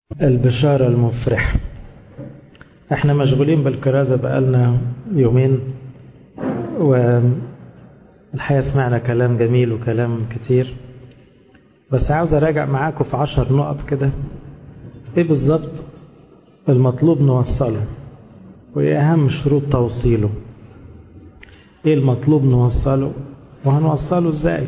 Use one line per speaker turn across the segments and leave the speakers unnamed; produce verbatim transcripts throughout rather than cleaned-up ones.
البشارة المفرحة. احنا مشغولين بالكرازة بقالنا يومين، والحقيقة سمعنا كلام جميل وكلام كتير، بس عاوز اراجع معاكم في عشر نقط كده ايه بالظبط المطلوب نوصله، وايه اهم شروط توصيله، ايه المطلوب نوصله وهنوصله ازاي.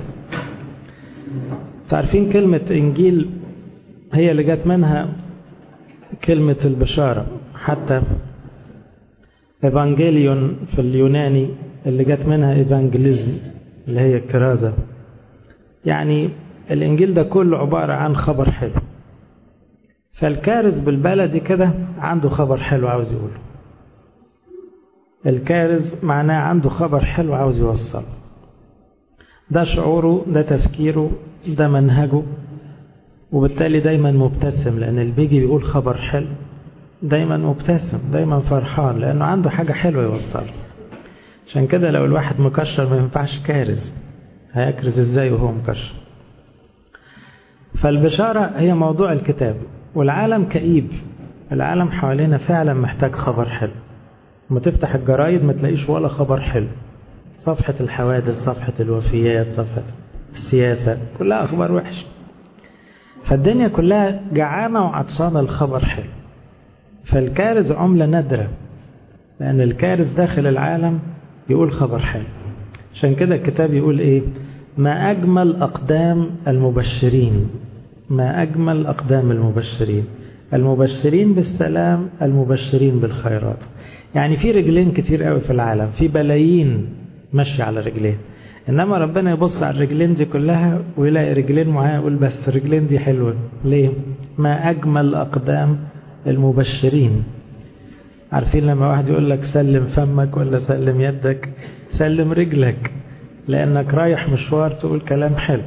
تعرفين كلمة انجيل هي اللي جات منها كلمة البشارة، حتى إيفانجيليون في اليوناني اللي جات منها إيفانجليزم اللي هي الكرازة. يعني الإنجيل ده كله عبارة عن خبر حلو، فالكارز بالبلدي كده عنده خبر حلو عاوز يقوله. الكارز معناه عنده خبر حلو عاوز يوصله، ده شعوره، ده تفكيره، ده منهجه، وبالتالي دايما مبتسم، لأن اللي بيجي بيقول خبر حلو دايما مبتسم، دايما فرحان، لأنه عنده حاجة حلوة يوصلها. عشان كده لو الواحد مكشر ما ينفعش كارز، هيكرز ازاي وهو مكشر؟ فالبشارة هي موضوع الكتاب، والعالم كئيب، العالم حوالينا فعلا محتاج خبر حلو. ما تفتح الجرايد ما تلاقيش ولا خبر حلو، صفحة الحوادث، صفحة الوفيات، صفحة السياسة، كلها أخبار وحش. فالدنيا كلها جعانة وعطشانة الخبر حلو. فالكارز عملة نادرة، لأن الكارز داخل العالم يقول خبر حلو. عشان كده الكتاب يقول إيه؟ ما أجمل أقدام المبشرين، ما أجمل أقدام المبشرين، المبشرين بالسلام، المبشرين بالخيرات. يعني في رجلين كتير قوي في العالم، في بلايين ماشي على رجلين، إنما ربنا يبص على الرجلين دي كلها ويلاقي رجلين معاه يقول بس الرجلين دي حلوة. ليه؟ ما أجمل أقدام المبشرين. عارفين لما واحد يقول لك سلم فمك ولا سلم يدك؟ سلم رجلك، لأنك رايح مشوار تقول كلام حلو.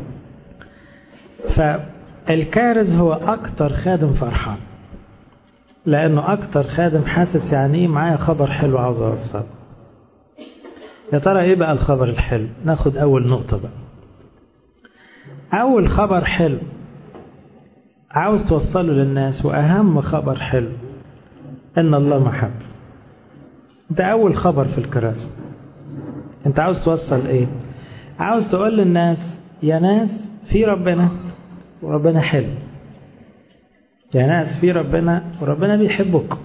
فالكارز هو أكتر خادم فرحان، لأنه أكتر خادم حاسس يعني إيه معايا خبر حلو عاوز أوصل. يا ترى إيه بقى الخبر الحلو؟ ناخد أول نقطة بقى. أول خبر حلو عاوز توصله للناس، وأهم خبر حلو إن الله محب. ده أول خبر في الكرازة. أنت عاوز توصل إيه؟ عاوز تقول للناس يا ناس في ربنا وربنا حلو، يا ناس في ربنا وربنا بيحبك.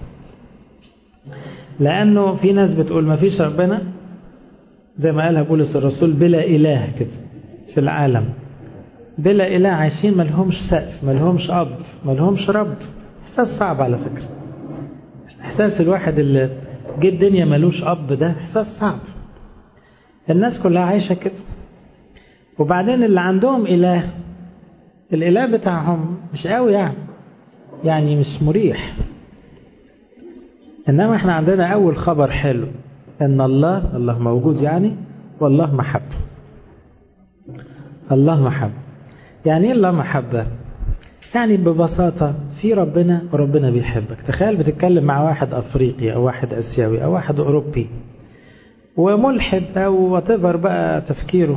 لأنه في ناس بتقول ما فيش ربنا، زي ما قالها بولس الرسول، بلا إله كده في العالم، بلا إله، عايشين ملهمش سقف، ملهمش أب، ملهمش رب. إحساس صعب على فكرة، إحساس الواحد اللي جه الدنيا ملوش أب، ده إحساس صعب. الناس كلها عايشة كده. وبعدين اللي عندهم إله، الإله بتاعهم مش قوي يعني يعني مش مريح. إنما إحنا عندنا أول خبر حلو إن الله الله موجود يعني، والله محب. الله محب. يعني إيه الله محبة؟ يعني ببساطة في ربنا وربنا بيحبك. تخيل بتتكلم مع واحد أفريقي أو واحد أسيوي أو واحد أوروبي وملحد أو whatever بقى تفكيره،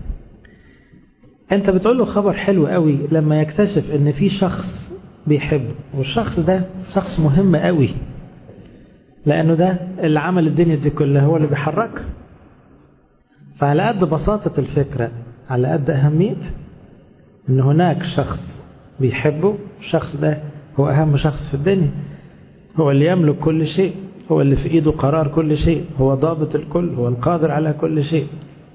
أنت بتقول له خبر حلو قوي لما يكتشف إن في شخص بيحبه، والشخص ده شخص مهم قوي، لأنه ده اللي عمل الدنيا دي كلها، هو اللي بيحرك. فعلى قد بساطة الفكرة على قد أهمية إن هناك شخص بيحبه. الشخص ده هو أهم شخص في الدنيا، هو اللي يملك كل شيء، هو اللي في إيده قرار كل شيء، هو ضابط الكل، هو القادر على كل شيء.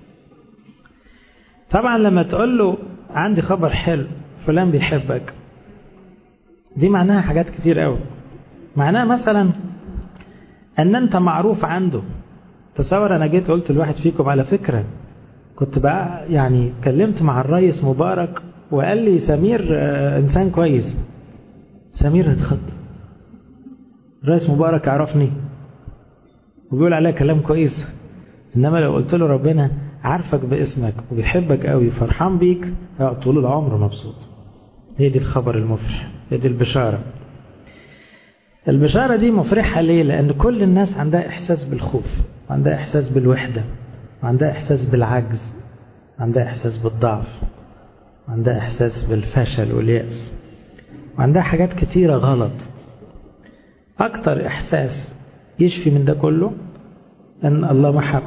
طبعا لما تقول له عندي خبر حلو فلان بيحبك، دي معناها حاجات كتير قوي. معناها مثلا أن أنت معروف عنده. تصور أنا جيت قلت لواحد فيكم على فكرة كنت بقى يعني كلمت مع الرئيس مبارك وقال لي سمير إنسان كويس. سمير اتخط، الرئيس مبارك عرفني وبيقول عليه كلام كويس. إنما لو قلت له ربنا عارفك باسمك وبيحبك قوي فرحان بيك، طول العمر مبسوط. هي دي الخبر المفرح، هي دي البشارة. البشارة دي مفرحة ليه؟ لأن كل الناس عندها إحساس بالخوف، عندها إحساس بالوحدة، عندها إحساس بالعجز، عندها إحساس بالضعف، عندها إحساس بالفشل واليأس. وعندها حاجات كتيرة غلط. أكتر إحساس يشفي من ده كله أن الله محب،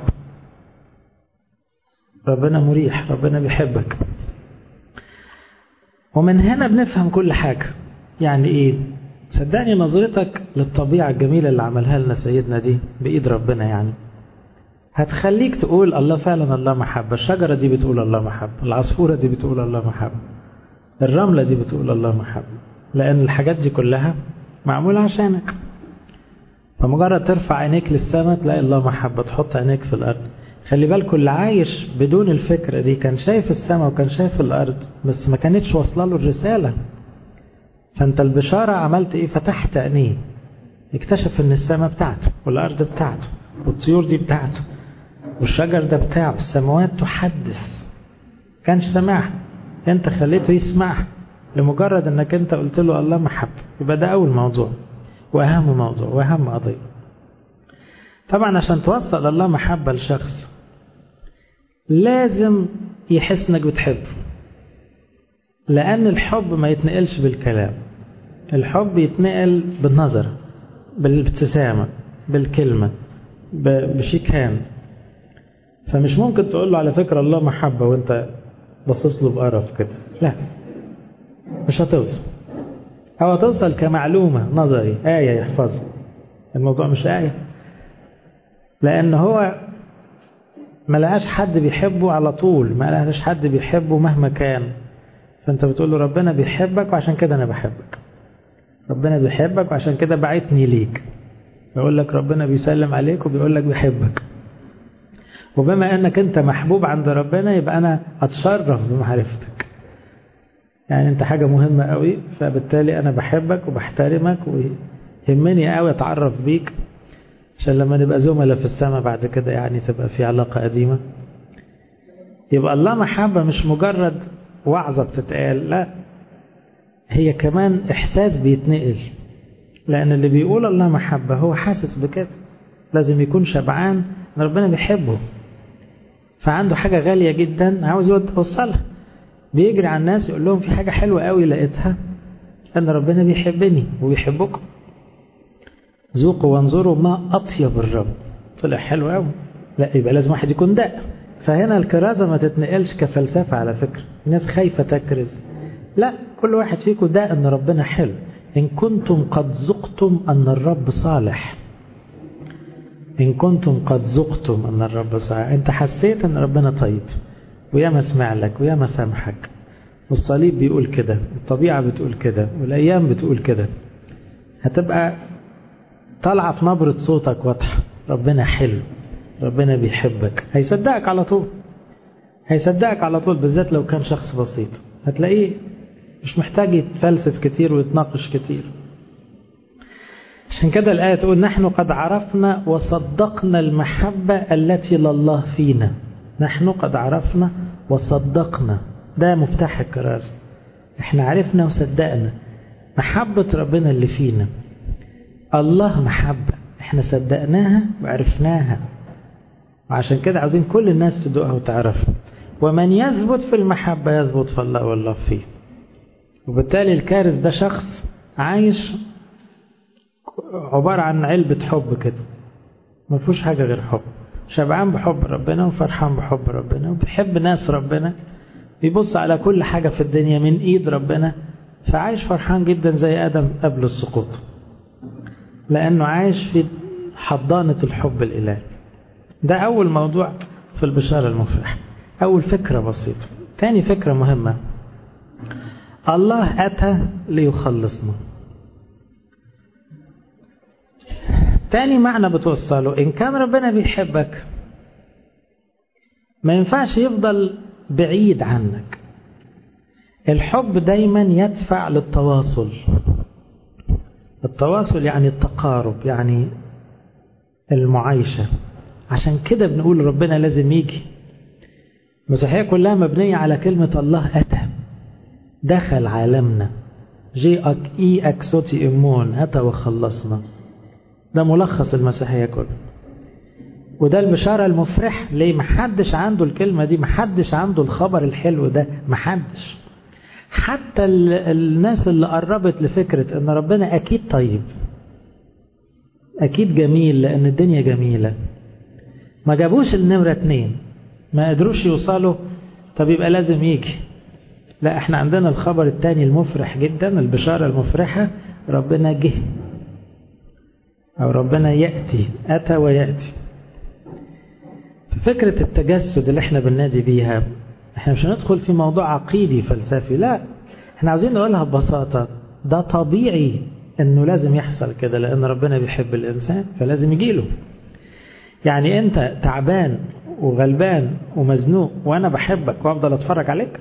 ربنا مريح، ربنا بيحبك. ومن هنا بنفهم كل حاجة. يعني إيه؟ صدقني نظرتك للطبيعة الجميلة اللي عملها لنا سيدنا دي بإيد ربنا يعني هتخليك تقول الله فعلا الله محبة. الشجرة دي بتقول الله محبة، العصفورة دي بتقول الله محبة، الرملة دي بتقول الله محبة، لأن الحاجات دي كلها معمولة عشانك. فمجرد ترفع عينيك للسماء تلاقي الله محبة، تحط عينيك في الأرض. خلي بالكم اللي عايش بدون الفكرة دي كان شايف السماء وكان شايف الأرض بس ما كانتش واصله له الرسالة. فأنت البشارة عملت إيه؟ فتحت عينيه، اكتشف إن السماء بتاعته والأرض بتاعته والطيور دي بتاعته والشجر ده بتاعه. السماوات تحدث، كانش سمعها، أنت خليته يسمعها لمجرد إنك أنت قلت له الله محب. يبقى ده أول موضوع وأهم موضوع وأهم قضية. طبعا عشان توصل الله محبة لشخص لازم يحس إنك بتحبه، لأن الحب ما يتنقلش بالكلام، الحب يتنقل بالنظر، بالابتسامة، بالكلمة، بشيكان. فمش ممكن تقول له على فكرة الله محبة وانت بصص له بقرف كده، لا مش هتوصل. أو هتوصل كمعلومة نظري آية يحفظها. الموضوع مش آية، لأن هو ما لقاش حد بيحبه على طول، ما لقاش حد بيحبه مهما كان. فأنت بتقول له ربنا بيحبك وعشان كده أنا بحبك، ربنا بيحبك وعشان كده بعتني ليك. بيقول لك ربنا بيسلم عليك وبيقول لك بيحبك، وبما أنك أنت محبوب عند ربنا يبقى أنا أتشرف بمعرفتك. يعني أنت حاجة مهمة قوي، فبالتالي أنا بحبك وبحترمك ويهمني قوي أتعرف بيك عشان لما نبقى زملاء في السماء بعد كده يعني تبقى في علاقة قديمة. يبقى الله محبة مش مجرد وعظة بتتقال، لا هي كمان إحساس بيتنقل. لأن اللي بيقول الله محبة هو حاسس بكده، لازم يكون شبعان ان ربنا بيحبه، فعنده حاجة غالية جدا عاوز يوصلها. بيجري على الناس يقول لهم في حاجة حلوة قوي لقيتها، ان ربنا بيحبني وبيحبكم. ذوقوا وانظروا ما أطيب الرب. طلع حلو قوي، لا يبقى لازم واحد يكون دق. فهنا الكرازة ما تتنقلش كفلسفة على فكرة، الناس خايفة تكرز، لا كل واحد فيكم دق ان ربنا حلو. إن كنتم قد ذقتم أن الرب صالح، إن كنتم قد ذقتم أن الرب صالح، أنت حسيت أن ربنا طيب ويا ما سمع لك ويا ما سامحك، والصليب بيقول كده، الطبيعة بتقول كده، والأيام بتقول كده، هتبقى طالعة في نبرة صوتك واضحة ربنا حلو، ربنا بيحبك. هيصدقك على طول، هيصدقك على طول، بالذات لو كان شخص بسيط هتلاقيه مش محتاج يتفلسف كتير ويتناقش كتير. عشان كده الآية تقول نحن قد عرفنا وصدقنا المحبة التي لله فينا. نحن قد عرفنا وصدقنا، ده مفتاح الكرازة. احنا عرفنا وصدقنا محبة ربنا اللي فينا. الله محبة، احنا صدقناها وعرفناها، وعشان كده عاوزين كل الناس تدوقها وتعرفها. ومن يثبت في المحبة يثبت في الله والله فيه. وبالتالي الكارث ده شخص عايش عبارة عن علبة حب كده، ما فيهوش حاجة غير حب، شبعان بحب ربنا وفرحان بحب ربنا وبيحب ناس ربنا، بيبص على كل حاجة في الدنيا من ايد ربنا، فعايش فرحان جدا زي آدم قبل السقوط، لأنه عايش في حضانة الحب الإلهي. ده أول موضوع في البشارة المفرحة، أول فكرة بسيطة. تاني فكرة مهمة، الله أتى ليخلصنا. تاني معنى بتوصله، إن كان ربنا بيحبك ما ينفعش يفضل بعيد عنك. الحب دايما يدفع للتواصل، التواصل يعني التقارب، يعني المعايشة. عشان كده بنقول ربنا لازم يجي. المسيحية كلها مبنية على كلمة الله أتى، دخل عالمنا، جي أك إي أكسوتي إمون، أتى وخلصنا. ده ملخص المسيحية كله، وده البشارة المفرح. ليه محدش عنده الكلمة دي؟ محدش عنده الخبر الحلو ده، محدش. حتى الناس اللي قربت لفكرة ان ربنا اكيد طيب اكيد جميل لان الدنيا جميلة، ما جابوش النمرة اتنين، ما قدروش يوصلوا. طب يبقى لازم يجي. لا، احنا عندنا الخبر التاني المفرح جدا، البشارة المفرحة، ربنا جه او ربنا يأتي، اتى ويأتي. فكرة التجسد اللي احنا بننادي بيها، احنا مش هندخل في موضوع عقيدي فلسفي، لا، احنا عاوزين نقولها ببساطة، ده طبيعي انه لازم يحصل كده لان ربنا بيحب الانسان فلازم يجيله. يعني انت تعبان وغلبان ومزنوق وانا بحبك وافضل اتفرج عليك،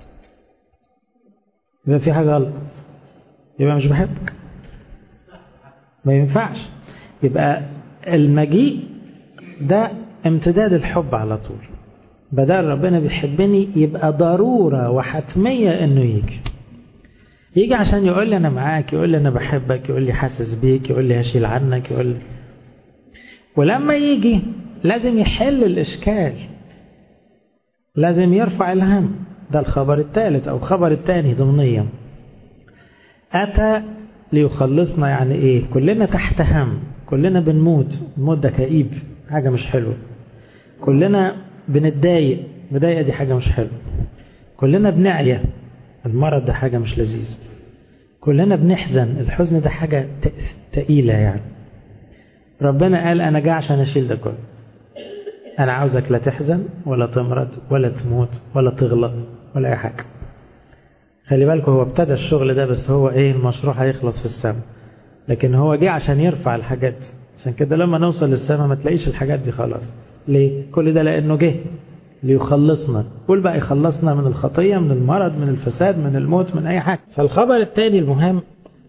يبقى في حاجة غلط، يبقى مش بحبك، ما ينفعش. يبقى المجيء ده امتداد الحب على طول. بدل ربنا بيحبني يبقى ضرورة وحتمية انه يجي يجي عشان يقول لي انا معاك، يقول لي انا بحبك، يقول لي حاسس بيك، يقول لي هشيل عنك، يقول لي. ولما يجي لازم يحل الاشكال، لازم يرفع الهم. ده الخبر الثالث او الخبر الثاني ضمنيا. اتى ليخلصنا، يعني ايه؟ كلنا تحت هم، كلنا بنموت، الموت ده كئيب، حاجة مش حلوة. كلنا بنتضايق، مضايقة دي حاجة مش حلوة. كلنا بنعيا، المرض ده حاجة مش لذيذ. كلنا بنحزن، الحزن ده حاجة تقيلة. يعني ربنا قال أنا جاي عشان أشيل ده كله. أنا عاوزك لا تحزن ولا تمرض ولا تموت ولا تغلط ولا أي حاجة. خلي بالكم هو ابتدى الشغل ده، بس هو إيه، المشروع هيخلص في السماء، لكن هو جه عشان يرفع الحاجات. عشان كده لما نوصل للسماء ما تلاقيش الحاجات دي خلاص. ليه؟ كل ده لأنه جه ليخلصنا. قول بقى يخلصنا من الخطية، من المرض، من الفساد، من الموت، من أي حاجة. فالخبر الثاني المهم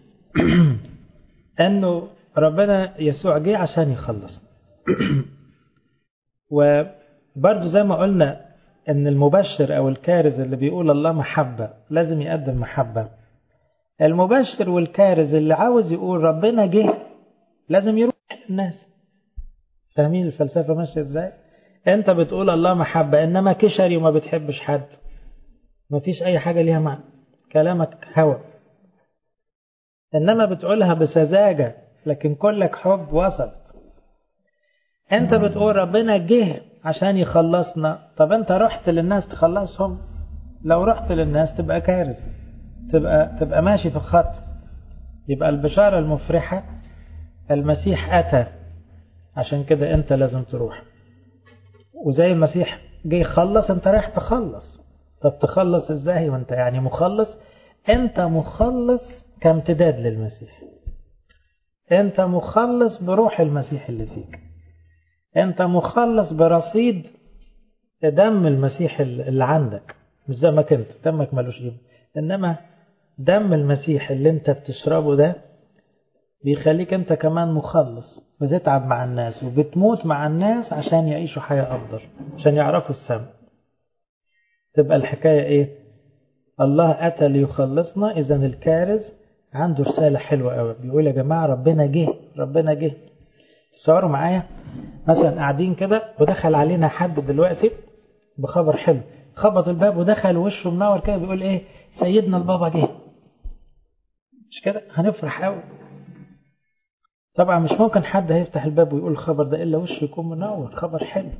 أنه ربنا يسوع جه عشان يخلص. وبرضو زي ما قلنا أن المبشر أو الكارز اللي بيقول الله محبة لازم يقدم محبة. المبشر والكارز اللي عاوز يقول ربنا جه لازم يروح الناس. فاهمين الفلسفة ماشية ازاي؟ انت بتقول الله محبة انما كشري وما بتحبش حد، ما فيش اي حاجة ليها معنى، كلامك هوى. انما بتقولها بسذاجة لكن كلك حب وسط. انت بتقول ربنا جه عشان يخلصنا، طب انت رحت للناس تخلصهم؟ لو رحت للناس تبقى كارث، تبقى تبقى ماشي في الخط. يبقى البشارة المفرحة المسيح أتى، عشان كده أنت لازم تروح. وزي المسيح جه يخلص أنت رايح تخلص. طب تخلص إزاي وأنت يعني مخلص؟ أنت مخلص كامتداد للمسيح. أنت مخلص بروح المسيح اللي فيك. أنت مخلص برصيد دم المسيح اللي عندك، مش زي ما كنت دمك ملوش قيمة، إنما دم المسيح اللي أنت بتشربه ده بيخليك أنت كمان مخلص، بتتعب مع الناس وبتموت مع الناس عشان يعيشوا حياة أفضل، عشان يعرفوا السماء. تبقى الحكاية إيه؟ الله أتى ليخلصنا. إذا الكارز عنده رسالة حلوة قوي، بيقول يا جماعة ربنا جه، ربنا جه. تصوروا معايا مثلا قاعدين كده ودخل علينا حد دلوقتي بخبر حلو، خبط الباب ودخل وشه منور كده بيقول إيه؟ سيدنا البابا جه. مش كده؟ هنفرح قوي. طبعا مش ممكن حد هيفتح الباب ويقول الخبر ده إلا وشه يكون منور. خبر حلو،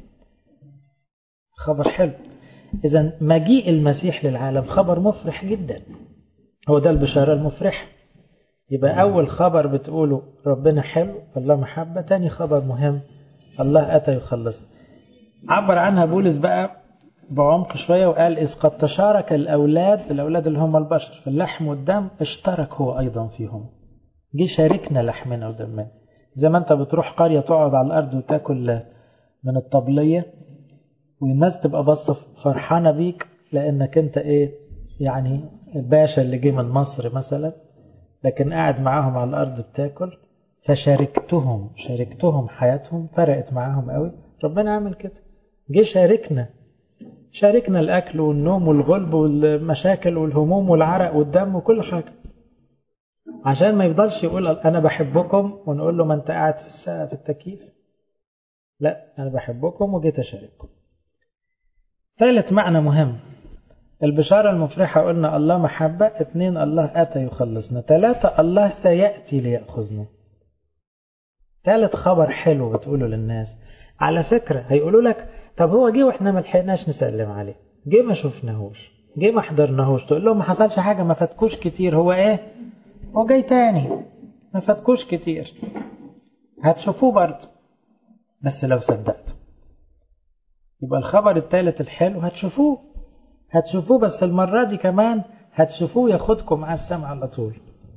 خبر حلو. إذا مجيء المسيح للعالم خبر مفرح جدا، هو ده البشارة المفرحة. يبقى أول خبر بتقوله ربنا حلو، الله محبة. تاني خبر مهم، الله أتى يخلص. عبر عنها بولس بقى بعمق شوية وقال إذ قد تشارك الأولاد، الأولاد اللي هم البشر، في اللحم والدم، اشترك هو أيضا فيهم. جه شاركنا لحمنا ودمنا. زي ما أنت بتروح قرية تقعد على الأرض وتاكل من الطبلية والناس تبقى بصة فرحانة بيك لأنك أنت إيه يعني الباشا اللي جه من مصر مثلا، لكن قاعد معاهم على الأرض بتاكل، فشاركتهم شاركتهم حياتهم، فرقت معاهم قوي. ربنا عمل كده، جه شاركنا شاركنا الأكل والنوم والغلب والمشاكل والهموم والعرق والدم وكل حاجة، عشان ما يفضلش يقول أنا بحبكم ونقول له ما أنت قاعد في الساعة في التكييف. لا، أنا بحبكم وجيت أشارككم. ثالث معنى مهم، البشارة المفرحة قلنا الله محبة، اثنين الله أتى يخلصنا، ثلاثة الله سيأتي ليأخذنا. ثالث خبر حلو بتقوله للناس. على فكرة هيقولوا لك طب هو جه واحنا ما لحقناش نسلم عليه، جه ما شفناهوش، جه ما حضرناهوش. تقول لهم ما حصلش حاجة، ما فاتكوش كتير. هو ايه؟ هو جاي تاني، ما فاتكوش كتير، هتشوفوه برضه بس لو صدقتوا. يبقى الخبر الثالث الحلو هتشوفوه، هتشوفوه بس المرة دي كمان هتشوفوه ياخدكم على السماء على طول.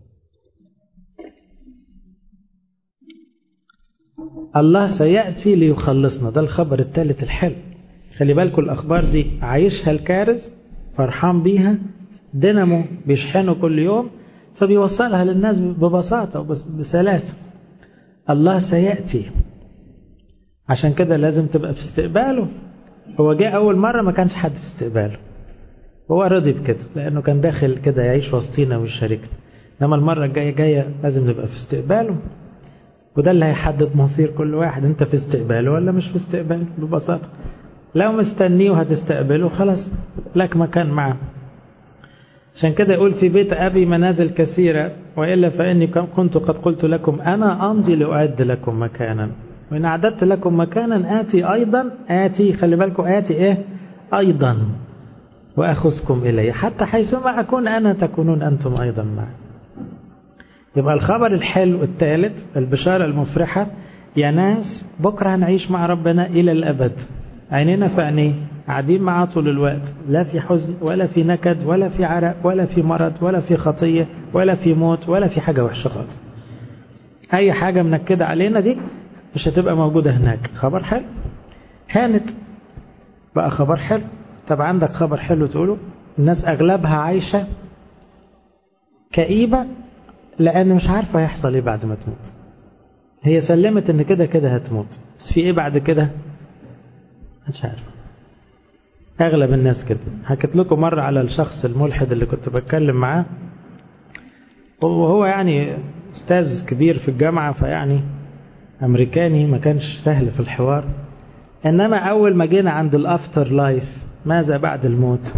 الله سيأتي ليخلصنا، ده الخبر الثالث الحلو. خلي بالكم الأخبار دي عايشها الكارث، فرحان بيها، دينامو بيشحنه كل يوم، فبيوصلها للناس ببساطة وبسلاسة. الله سيأتي، عشان كده لازم تبقى في استقباله. هو جاء أول مرة ما كانش حد في استقباله، هو رضي بكده لأنه كان داخل كده يعيش وسطينا ويشاركنا. إنما المرة الجاية جاية لازم نبقى في استقباله، وده اللي هيحدد مصير كل واحد. انت في استقباله ولا مش في استقباله ببساطة. لو مستنيه وهتستقبله خلاص لك مكان معه. عشان كده يقول في بيت أبي منازل كثيرة، وإلا فإني كنت قد قلت لكم أنا أمضي لأعد لكم مكانا، وإن أعددت لكم مكانا آتي أيضا. آتي، خلي بالكم، آتي إيه؟ أيضا وأخذكم إلي، حتى حيثما أكون أنا تكونون أنتم أيضا معي. يبقى الخبر الحلو الثالث، البشارة المفرحة، يا ناس بكرة هنعيش مع ربنا إلى الأبد، عينينا في عينيه، قاعدين معاه طول الوقت، لا في حزن ولا في نكد ولا في عرق ولا في مرض ولا في خطية ولا في موت ولا في حاجة وحشة خالص. أي حاجة منكدة علينا دي مش هتبقى موجودة هناك. خبر حلو، هانت بقى خبر حلو. طب عندك خبر حلو تقوله؟ الناس أغلبها عايشة كئيبة لأن مش عارفة هيحصل إيه بعد ما تموت. هي سلمت إن كده كده هتموت، بس في إيه بعد كده مش عارف. أغلب الناس كده. حكيت لكم مرة على الشخص الملحد اللي كنت بتكلم معاه، وهو يعني أستاذ كبير في الجامعة، فيعني أمريكاني، ما كانش سهل في الحوار. إنما أول ما جينا عند الأفتر لايف، ماذا بعد الموت،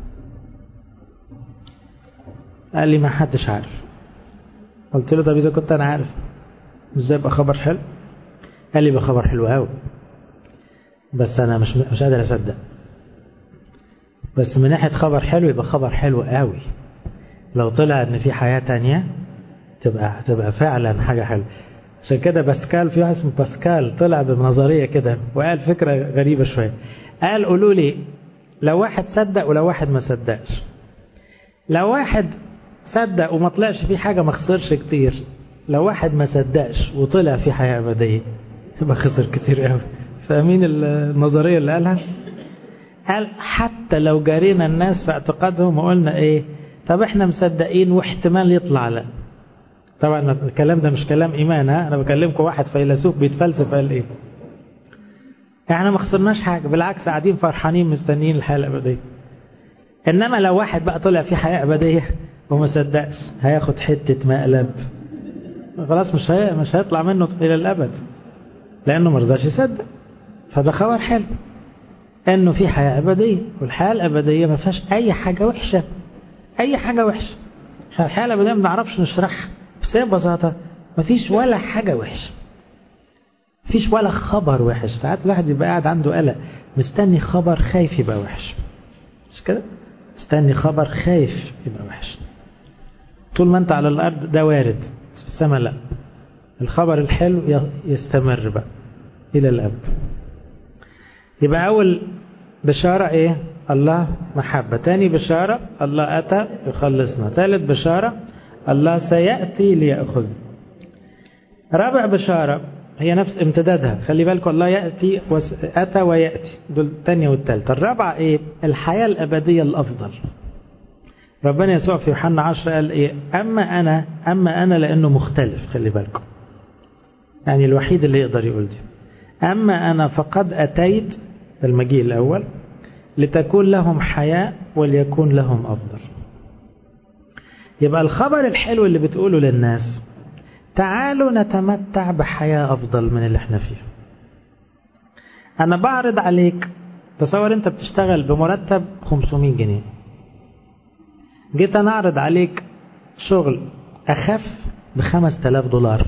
قال لي ما حدش عارف. قلت له طب إذا كنت أنا عارف مش زي يبقى خبر حلو؟ قال لي بخبر حلو قوي، بس أنا مش مش قادر أصدق. بس من ناحية خبر حلو يبقى خبر حلو قوي. لو طلع إن في حياة تانية تبقى تبقى فعلا حاجة حلوة. عشان كده باسكال، في واحد اسمه باسكال طلع بنظرية كده وقال فكرة غريبة شوية. قال قولوا لي لو واحد صدق ولو واحد ما صدقش. لو واحد صدق وما طلعش فيه حاجة ما خسرش كتير. لو واحد ما صدقش وطلع فيه حياة أبدية يبقى خسر كتير قوي. فاهمين النظرية اللي قالها؟ قال حتى لو جارينا الناس في اعتقادهم وقلنا ايه طب احنا مصدقين واحتمال يطلع لا. طبعا الكلام ده مش كلام ايمان، ها، انا بكلمكم واحد فيلسوف بيتفلسف قال ايه. احنا ما خسرناش حاجة، بالعكس قاعدين فرحانين مستنيين الحياة الأبدية. انما لو واحد بقى طلع في حياة أبدية وما صدقش هياخد حتة مقلب، خلاص مش هي مش هيطلع منه الى الابد لانه ما رضاش يصدق. فده خبر حلو انه في حياة أبدية، والحياة الأبدية ما فيهاش اي حاجة وحشة، اي حاجة وحشة. الحياة الأبدية ما نعرفش نشرحها، بس هي ببساطة ما فيش ولا حاجة وحشة، فيش ولا خبر وحش. ساعات الواحد يبقى قاعد عنده قلق مستني خبر خايف يبقى وحش، مش كده؟ مستني خبر خايف يبقى وحش. طول ما انت على الارض ده وارد، بس في السماء لا. الخبر الحلو يستمر بقى الى الابد. يبقى اول بشارة ايه؟ الله محبة. تاني بشارة الله اتى يخلصنا. ثالث بشارة الله سيأتي ليأخذ. رابع بشارة هي نفس امتدادها، خلي بالكم، الله يأتي وأتى ويأتي، دول الثانية والثالثة. الرابعة ايه؟ الحياة الأبدية الأفضل. ربنا يسوع في يوحنا عشرة قال ايه؟ أما أنا أما أنا لأنه مختلف، خلي بالكم، يعني الوحيد اللي يقدر يقول دي. أما أنا فقد أتيت، المجيء الأول، لتكون لهم حياة وليكون لهم أفضل. يبقى الخبر الحلو اللي بتقوله للناس تعالوا نتمتع بحياة أفضل من اللي احنا فيه. أنا بعرض عليك، تصور أنت بتشتغل بمرتب خمسمائة جنيه جيت أنا أعرض عليك شغل أخف بخمس تلاف دولار،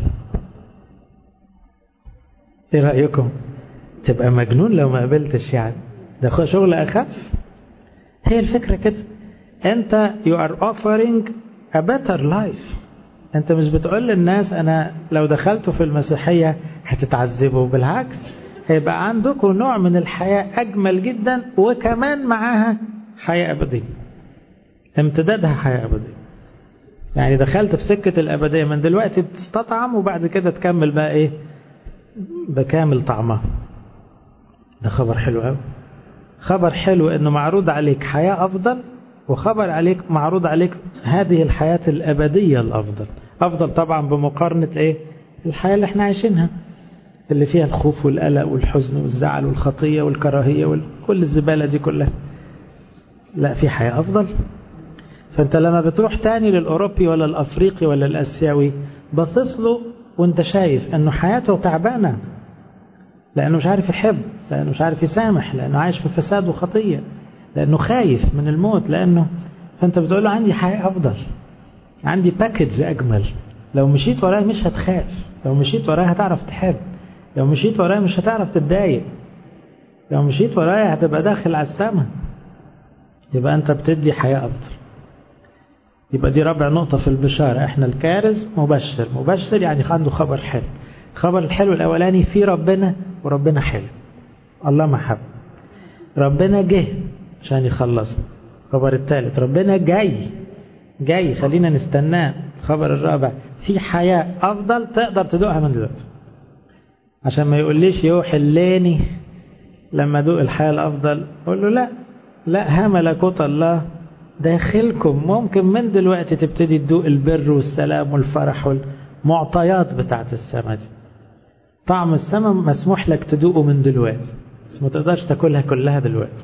إيه رأيكم؟ تبقى مجنون لو ما قبلتش يعني. ده شغل أخف. هي الفكرة كده، أنت you are offering a better life. أنت مش بتقول للناس أنا لو دخلتوا في المسيحية هتتعذبوا، بالعكس هيبقى عندكم نوع من الحياة أجمل جدا، وكمان معاها حياة أبدية، امتدادها حياة أبدية. يعني دخلت في سكة الأبدية من دلوقتي تستطعم، وبعد كده تكمل بقى إيه بكامل طعمها. ده خبر حلو قوي. خبر حلو إنه معروض عليك حياة أفضل، وخبر عليك معروض عليك هذه الحياة الأبدية الأفضل. أفضل طبعا بمقارنة إيه الحياة اللي احنا عايشينها، اللي فيها الخوف والقلق والحزن والزعل والخطية والكراهية وكل الزبالة دي كلها. لا، في حياة أفضل. فأنت لما بتروح تاني للأوروبي ولا الأفريقي ولا الأسيوي بصص له وانت شايف أنه حياته تعبانة، لأنه مش عارف يحب، لأنه مش عارف يسامح، لأنه عايش في فساد وخطية، لأنه خايف من الموت، لأنه فأنت بتقول له عندي حياة أفضل، عندي باكج أجمل. لو مشيت وراها مش هتخاف، لو مشيت وراها هتعرف تحب، لو مشيت وراها مش هتعرف تتضايق، لو مشيت وراها هتبقى داخل على السماء. يبقى أنت بتدي حياة أفضل. يبقى دي رابع نقطة في البشارة. احنا الكارز مبشر. مبشر يعني عنده خبر حلو. خبر الحلو الأولاني في ربنا، وربنا حلو، الله محب، ربنا جه عشان يخلصنا. الخبر الثالث ربنا جاي جاي خلينا نستناه. الخبر الرابع في حياة أفضل تقدر تدوقها من دلوقتي، عشان ما يقوليش يو حلاني لما ادوق الحياة الأفضل. أقول له لا لا، ها ملكوت الله داخلكم، ممكن من دلوقتي تبتدي تدوق البر والسلام والفرح والمعطيات بتاعت السماء دي. طعم السماء مسموح لك تدوقه من دلوقتي، بس ما تقدرش تاكلها كلها دلوقتي.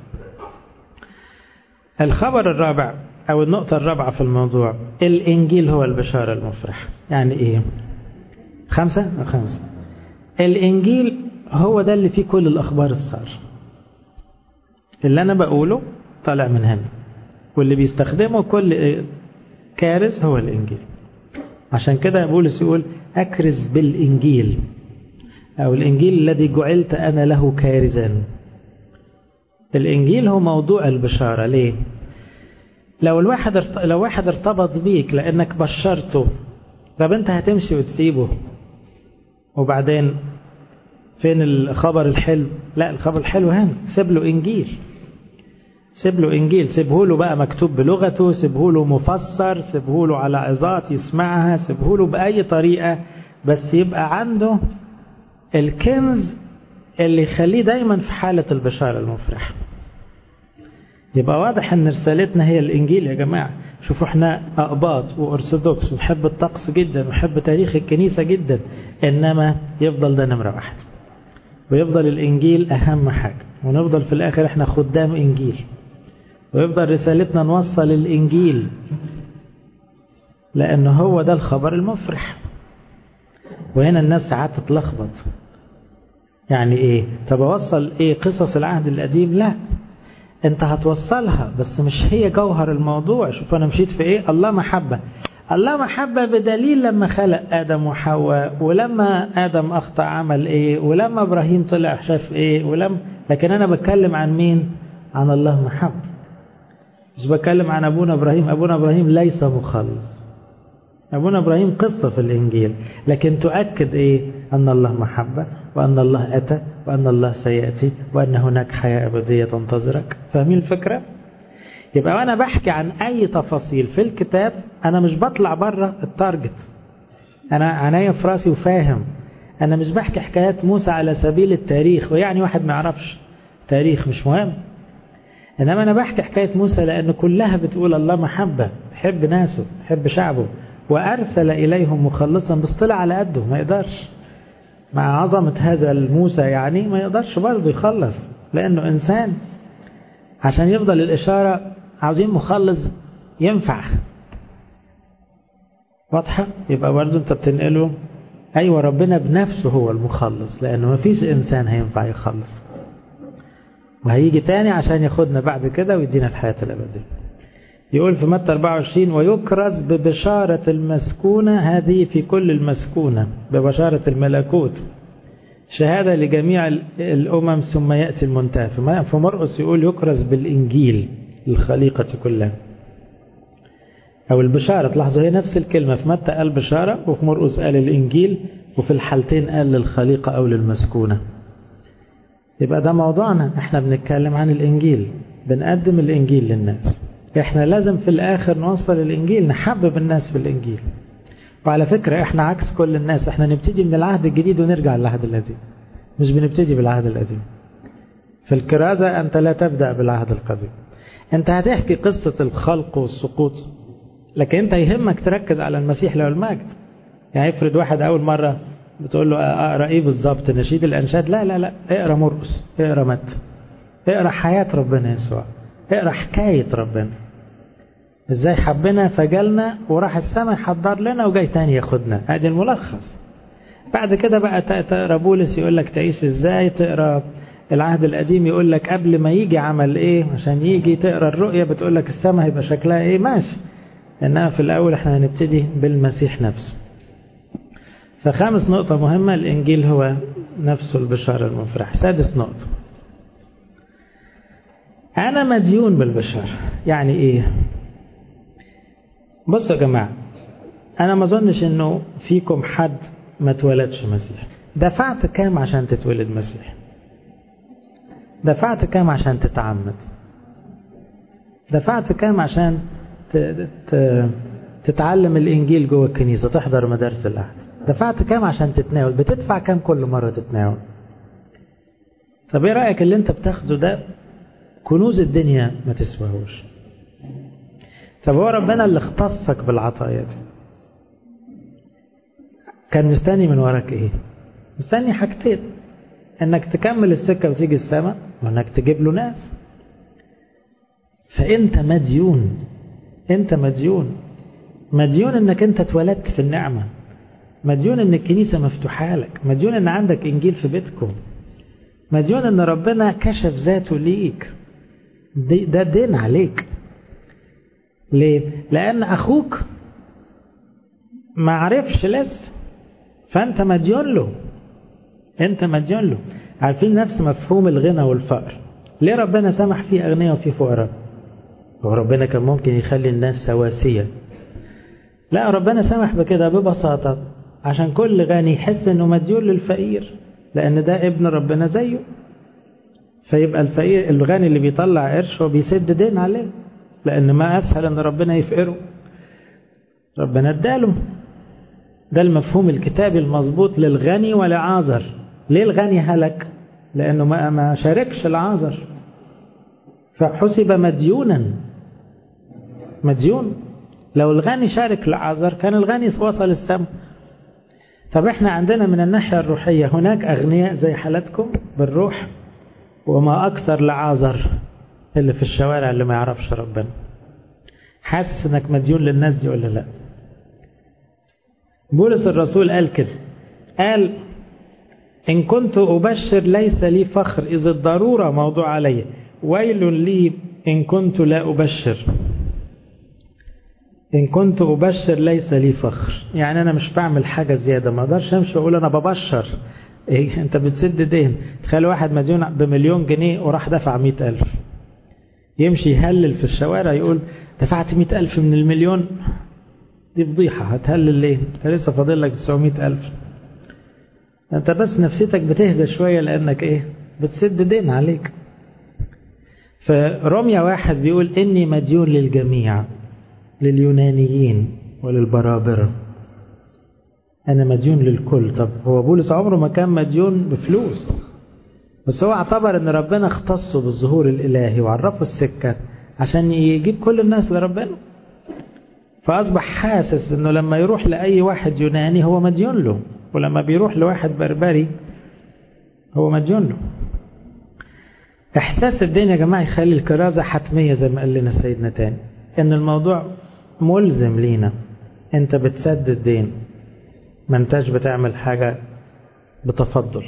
الخبر الرابع أو النقطة الرابعة في الموضوع، الإنجيل هو البشارة المفرحة. يعني إيه؟ خمسة خمسة الإنجيل هو ده اللي فيه كل الأخبار السارة. اللي أنا بقوله طالع من هنا، واللي بيستخدمه كل كارث هو الإنجيل. عشان كده بولس يقول أكرز بالإنجيل، أو الإنجيل الذي جعلت أنا له كارزا. الإنجيل هو موضوع البشارة. ليه؟ لو الواحد لو واحد ارتبط بيك لأنك بشرته، طب أنت هتمشي وتسيبه وبعدين فين الخبر الحلو؟ لا، الخبر الحلو هنا، سيب له إنجيل، سيب له إنجيل، سيبه له بقى مكتوب بلغته، سيبه له مفسر، سيبه له على عظات يسمعها، سيبه له بأي طريقة، بس يبقى عنده الكنز اللي يخليه دايما في حالة البشارة المفرحة. يبقى واضح ان رسالتنا هي الإنجيل يا جماعة. شوفوا احنا أقباط وأرثوذكس ونحب الطقس جدا ونحب تاريخ الكنيسة جدا، إنما يفضل ده نمرة واحد، ويفضل الإنجيل أهم حاجة، ونفضل في الآخر احنا خدام إنجيل، ويفضل رسالتنا نوصل الإنجيل، لأنه هو ده الخبر المفرح. وهنا الناس ساعات تتلخبط، يعني إيه؟ طب أوصل إيه؟ قصص العهد القديم؟ لا، أنت هتوصلها بس مش هي جوهر الموضوع. شوف أنا مشيت في إيه؟ الله محبة. الله محبة بدليل لما خلق آدم وحواء، ولما آدم أخطأ عمل إيه، ولما إبراهيم طلع شاف إيه، ولما لكن أنا بتكلم عن مين؟ عن الله محبة. مش بتكلم عن أبونا إبراهيم. أبونا إبراهيم ليس مخلص. أبونا إبراهيم قصة في الإنجيل، لكن تؤكد إيه؟ أن الله محبة، وأن الله أتى، وأن الله سيأتي، وأن هناك حياة أبدية تنتظرك. فاهمين الفكرة؟ يبقى وأنا بحكي عن أي تفاصيل في الكتاب أنا مش بطلع بره التارجت، أنا عناية في راسي وفاهم. أنا مش بحكي حكايات موسى على سبيل التاريخ، ويعني واحد ما يعرفش تاريخ مش مهم، إنما أنا بحكي حكاية موسى لأن كلها بتقول الله محبة، بحب ناسه، بحب شعبه، وأرسل إليهم مخلصا. بس طلع على قده، ما يقدرش مع عظمة هذا الموسى، يعني ما يقدرش برضه يخلص لأنه إنسان. عشان يفضل الإشارة عاوزين مخلص ينفع. واضحة؟ يبقى برضه أنت بتنقله أيوة ربنا بنفسه هو المخلص، لأنه ما فيش إنسان هينفع يخلص، وهيجي تاني عشان ياخدنا بعد كده ويدينا الحياة الأبدية. يقول في متى أربعة وعشرين ويكرز ببشارة المسكونة، هذه في كل المسكونة، ببشارة الملكوت، شهادة لجميع الأمم ثم يأتي المنتهى. في مرقس يقول يكرز بالإنجيل للخليقة كلها أو البشارة. تلاحظوا هي نفس الكلمة، في متى قال بشارة وفي مرقس قال الإنجيل، وفي الحالتين قال للخليقة أو للمسكونة. يبقى ده موضوعنا، احنا بنتكلم عن الإنجيل، بنقدم الإنجيل للناس. احنا لازم في الآخر نوصل الإنجيل، نحبب الناس في الإنجيل. وعلى فكرة احنا عكس كل الناس، احنا نبتدي من العهد الجديد ونرجع للعهد القديم، مش بنبتدي بالعهد القديم. في الكرازة أنت لا تبدأ بالعهد القديم، أنت هتحكي قصة الخلق والسقوط، لكن أنت يهمك تركز على المسيح له المجد. يعني افرض واحد أول مرة بتقول له أقرأ إيه بالظبط، نشيد الأنشاد؟ لا لا لا، اقرأ مرقس، اقرأ متى، اقرأ حياة ربنا يسوع، اقرأ حكاية ربنا ازاي حبنا فجلنا وراح السماء يحضر لنا وجاي تاني ياخدنا. ادي الملخص. بعد كده بقى تقرا بولس يقول لك تعيش ازاي، تقرا العهد القديم يقول لك قبل ما يجي عمل ايه عشان يجي، تقرا الرؤيا بتقول لك السماء هيبقى شكلها ايه، ماشي. انما في الاول احنا هنبتدي بالمسيح نفسه. فخامس نقطة مهمة، الانجيل هو نفسه البشارة المفرحة. سادس نقطة، انا مديون بالبشارة. يعني ايه؟ بصوا يا جماعة، أنا ما أظنش إنه فيكم حد ما اتولدش مسيح. دفعت كام عشان تتولد مسيح؟ دفعت كام عشان تتعمد؟ دفعت كام عشان تتعلم الإنجيل جوه الكنيسة، تحضر مدارس الأحد؟ دفعت كام عشان تتناول؟ بتدفع كام كل مرة تتناول؟ طب إيه رأيك اللي أنت بتاخده ده كنوز الدنيا ما تسواهوش؟ طب هو ربنا اللي اختصك بالعطايا دي كان مستني من وراك ايه؟ مستني حاجتين، انك تكمل السكة وتيجي السماء، وانك تجيب له ناس. فانت مديون، انت مديون مديون انك انت اتولدت في النعمة، مديون ان الكنيسة مفتوحة لك، مديون ان عندك انجيل في بيتكم، مديون ان ربنا كشف ذاته ليك. ده دين عليك. ليه؟ لأن أخوك ما عرفش لسه، فأنت مديون له، أنت مديون له. عارفين نفس مفهوم الغنى والفقر؟ ليه ربنا سمح فيه أغنياء وفيه فقراء؟ هو ربنا كان ممكن يخلي الناس سواسية؟ لا، ربنا سمح بكده ببساطة عشان كل غني يحس أنه مديون للفقير، لأن ده ابن ربنا زيه. فيبقى الفقير الغني اللي بيطلع قرش وبيسد دين عليه، لأن ما أسهل أن ربنا يفقره، ربنا اداله. ده المفهوم الكتابي المضبوط للغني ولعازر. ليه الغني هلك؟ لأنه ما ما شاركش العازر، فحسب مديونا، مديون. لو الغني شارك العازر كان الغني وصل السماء. طب احنا عندنا من الناحية الروحية هناك أغنياء زي حالتكم بالروح، وما أكثر لعازر اللي في الشوارع اللي ما يعرفش ربنا. حاسس انك مديون للناس دي ولا لا؟ بولس الرسول قال كده، قال إن كنت أبشر ليس لي فخر، إذ الضرورة موضوع علي، ويل لي إن كنت لا أبشر. إن كنت أبشر ليس لي فخر، يعني أنا مش بعمل حاجة زيادة، ما أقدرش أمشي وأقول أنا ببشر. إيه؟ أنت بتسد دين. تخيل واحد مديون بمليون جنيه وراح دفع مئة ألف، يمشي يهلل في الشوارع يقول دفعت مئة ألف من المليون؟ دي فضيحة. هتهلل ليه؟ لسه فاضل لك تسعمائة ألف. أنت بس نفسيتك بتهدى شوية لأنك إيه؟ بتسد دين عليك. فرمية واحد بيقول إني مديون للجميع، لليونانيين وللبرابرة. أنا مديون للكل. طب هو بولس عمره ما كان مديون بفلوس، بس هو اعتبر ان ربنا اختصه بالظهور الالهي وعرفه السكة عشان يجيب كل الناس لربنا. فاصبح حاسس انه لما يروح لاي واحد يوناني هو مديون له، ولما بيروح لواحد بربري هو مديون له. احساس الدين يا جماعة يخلي الكرازة حتمية زي ما قال لنا سيدنا تاني، ان الموضوع ملزم لينا. انت بتسدد دين، ما انتش بتعمل حاجة بتفضل.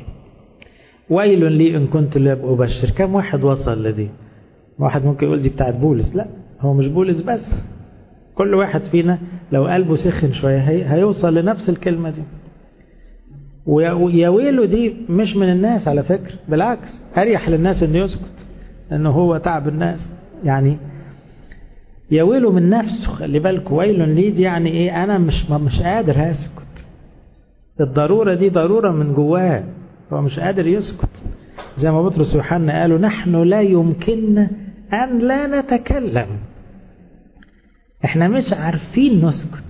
ويل لي إن كنت لا أبشر. كم واحد وصل لدي؟ واحد ممكن يقول دي بتاعت بولس، لا، هو مش بولس بس، كل واحد فينا لو قلبه سخن شوية هي هيوصل لنفس الكلمة دي. ويا ويله دي مش من الناس على فكرة، بالعكس أريح للناس إنه يسكت إنه هو تعب الناس. يعني يا ويله من نفسه، خلي بالك، ويل لي دي يعني إيه؟ أنا مش مش قادر أسكت. الضرورة دي ضرورة من جواه، هو مش قادر يسكت. زي ما بطرس ويوحنا قالوا نحن لا يمكننا أن لا نتكلم. احنا مش عارفين نسكت.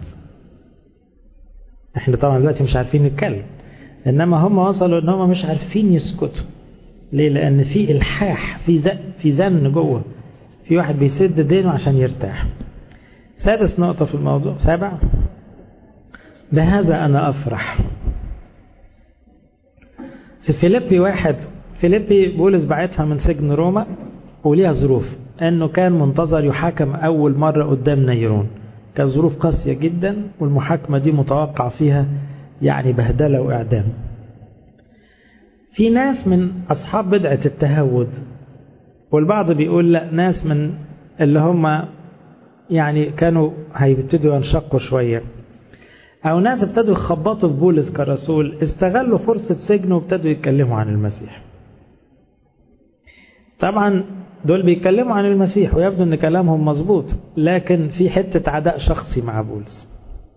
احنا طبعا دلوقتي مش عارفين نتكلم، انما هم وصلوا ان هم مش عارفين يسكتوا. ليه؟ لان في الحاح، في زن في زن جوه، في واحد بيسد دينه عشان يرتاح. سادس نقطة في الموضوع، سابع، بهذا انا افرح. في فيليبي واحد، فيليبي بولس بعتها من سجن روما وليها ظروف، انه كان منتظر يحاكم اول مرة قدام نيرون، كان ظروف قاسية جدا، والمحاكمة دي متوقع فيها يعني بهدلة واعدام. في ناس من اصحاب بدعة التهود، والبعض بيقول لا، ناس من اللي هم يعني كانوا هيبتدوا ينشقوا شوية، او ناس ابتدوا يخبطوا في بولس كرسول، استغلوا فرصة سجنه وابتدوا يتكلموا عن المسيح. طبعا دول بيتكلموا عن المسيح ويبدو ان كلامهم مظبوط، لكن في حتة عداء شخصي مع بولس.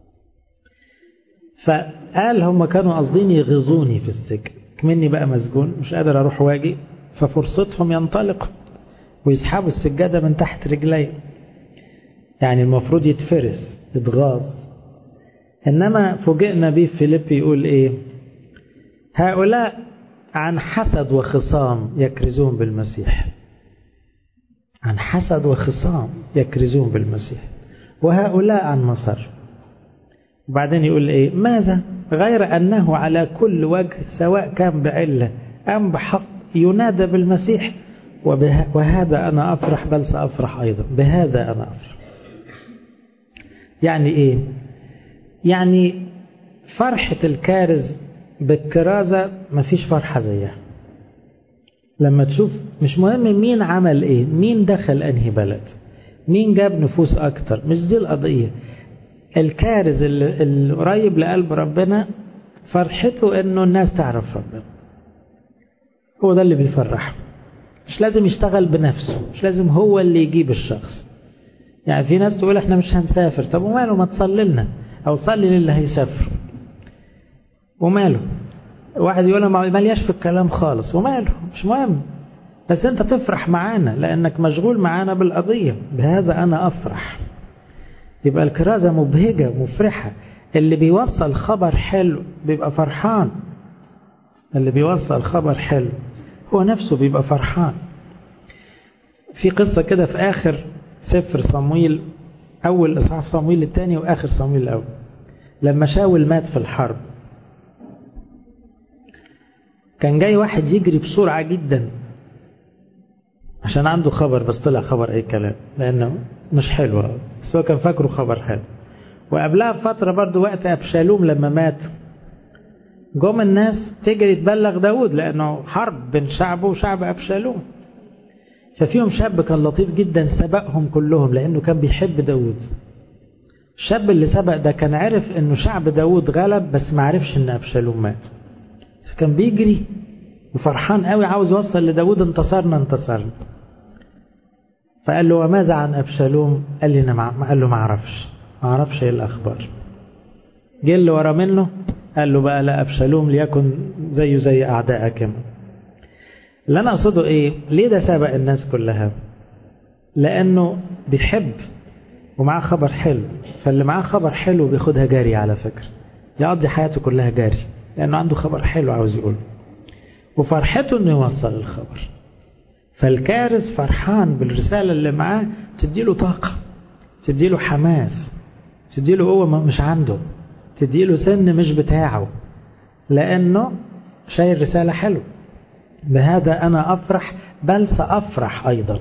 فقال هم كانوا قاصدين يغيظوني في السجن، كمني بقى مسجون مش قادر اروح واجي، ففرصتهم ينطلقوا ويسحبوا السجادة من تحت رجلي، يعني المفروض يتفرس يتغاظ. انما فوجئنا بيه في فيليبي يقول ايه؟ هؤلاء عن حسد وخصام يكرزون بالمسيح. عن حسد وخصام يكرزون بالمسيح، وهؤلاء عن مصر. وبعدين يقول ايه؟ ماذا غير انه على كل وجه سواء كان بعلة ام بحق ينادى بالمسيح، وهذا انا افرح، بل سافرح ايضا. بهذا انا افرح. يعني ايه؟ يعني فرحة الكارز بالكرازة مفيش فرحة زيها. لما تشوف مش مهم مين عمل ايه، مين دخل انهي بلد، مين جاب نفوس اكتر، مش دي القضية. الكارز اللي قريب لقلب ربنا فرحته انه الناس تعرف ربنا، هو ده اللي بيفرح. مش لازم يشتغل بنفسه، مش لازم هو اللي يجيب الشخص. يعني في ناس تقول احنا مش هنسافر، طب وماله، ما تصلي لنا او صلي للي هيسافر، وماله. واحد يقول ما مالياش في الكلام خالص، وماله، مش مهم، بس انت تفرح معانا لانك مشغول معانا بالقضية. بهذا انا افرح. يبقى الكرازة مبهجة مفرحة. اللي بيوصل خبر حلو بيبقى فرحان، اللي بيوصل خبر حلو هو نفسه بيبقى فرحان. في قصة كده في آخر سفر صمويل، أول إصحاح صمويل الثاني وآخر صمويل الأول، لما شاول مات في الحرب، كان جاي واحد يجري بسرعة جدا عشان عنده خبر، بس طلع خبر أي كلام لأنه مش حلو، بس هو كان فاكره خبر حلو. وقبلها بفترة برضو وقت أبشالوم لما مات، جم الناس تجري تبلغ داود لأنه حرب بين شعبه وشعب أبشالوم. ففيهم شاب كان لطيف جدا سبقهم كلهم لأنه كان بيحب داود. الشاب اللي سبق ده كان عارف أنه شعب داود غلب، بس ما عرفش أن أبشالوم مات، كان بيجري وفرحان قوي عاوز يوصل لداود انتصرنا انتصرنا. فقال له وماذا عن أبشالوم؟ قال لي أنا ما قال له ما أعرفش ما أعرفش إيه الأخبار. جه اللي ورا منه قال له بقى لا، أبشالوم ليكن زيه زي أعدائك كمان. اللي أنا أقصده إيه؟ ليه ده سابق الناس كلها؟ لأنه بيحب ومعاه خبر حلو، فاللي معاه خبر حلو بياخدها جاري على فكرة، يقضي حياته كلها جاري لأنه عنده خبر حلو عاوز يقوله، وفرحته إنه يوصل الخبر. فالكارث فرحان بالرسالة اللي معاه، تديله طاقة، تديله حماس، تديله قوة مش عنده، تديله سن مش بتاعه، لأنه شايل رسالة حلوة. بهذا أنا أفرح بل سأفرح أيضا.